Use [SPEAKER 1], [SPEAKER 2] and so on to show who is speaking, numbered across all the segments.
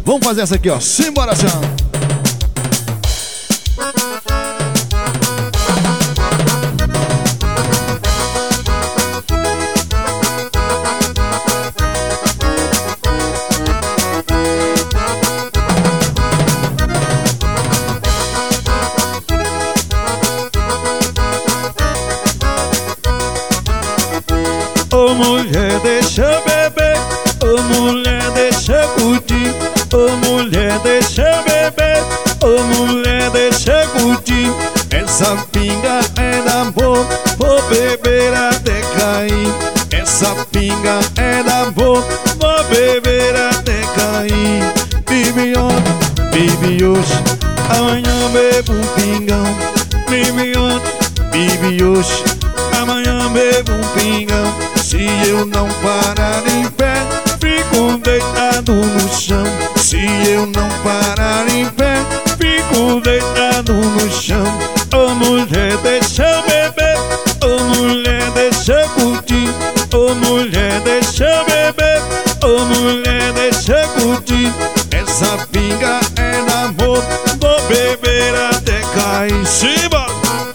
[SPEAKER 1] Vamos fazer essa aqui, ó. Simbora, senhor.
[SPEAKER 2] Ô mulher, deixa eu beber. Ô mulher, deixa eu curtir. Ô mulher, deixa eu beber. Ô mulher, deixa eu curtir.
[SPEAKER 1] Essa pinga é da boa, vou beber até cair. Essa pinga é da boa, vou beber até cair. Vive ontem, vive hoje, amanhã bebo um pingão. Vive ontem, vive hoje, amanhã bebo um pingão. Se eu não parar em pé, fico deitado no chão. Se eu não parar em pé, fico deitado no chão.
[SPEAKER 2] Ô mulher, deixa eu beber. Ô mulher, deixa eu curtir. Ô mulher, deixa eu beber. Ô mulher, deixa eu curtir.
[SPEAKER 1] Essa pinga é da amor, vou beber até cair.
[SPEAKER 2] Simbora!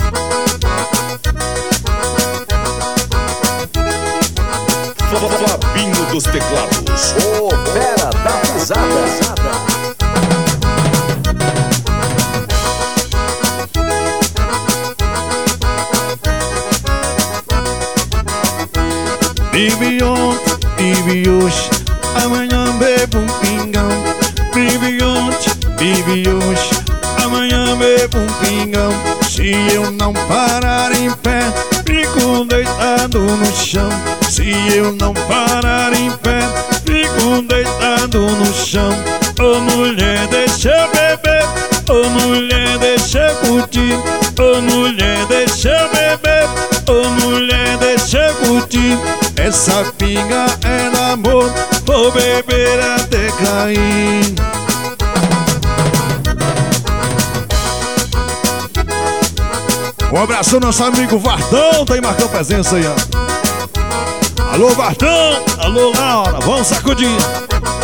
[SPEAKER 3] Fabinho dos teclados.
[SPEAKER 4] Ô, fera da pisada.
[SPEAKER 1] Vive ontem, vive hoje, amanhã bebo um pingão. Vive ontem, vive hoje, amanhã bebo um pingão. Se eu não parar em pé, fico deitado no chão. Se eu não parar em pé, fico deitado no chão.
[SPEAKER 2] Ô mulher, deixa eu beber. Ô mulher, deixa eu curtir. Ô mulher, deixa eu beber. Ô mulher, deixa eu curtir.
[SPEAKER 1] Essa pinga é da amor, vou beber até cair. Um abraço ao nosso amigo Vardão, tá aí marcando presença aí, ó. Alô, Vardão, alô, Laura, vamos sacudir.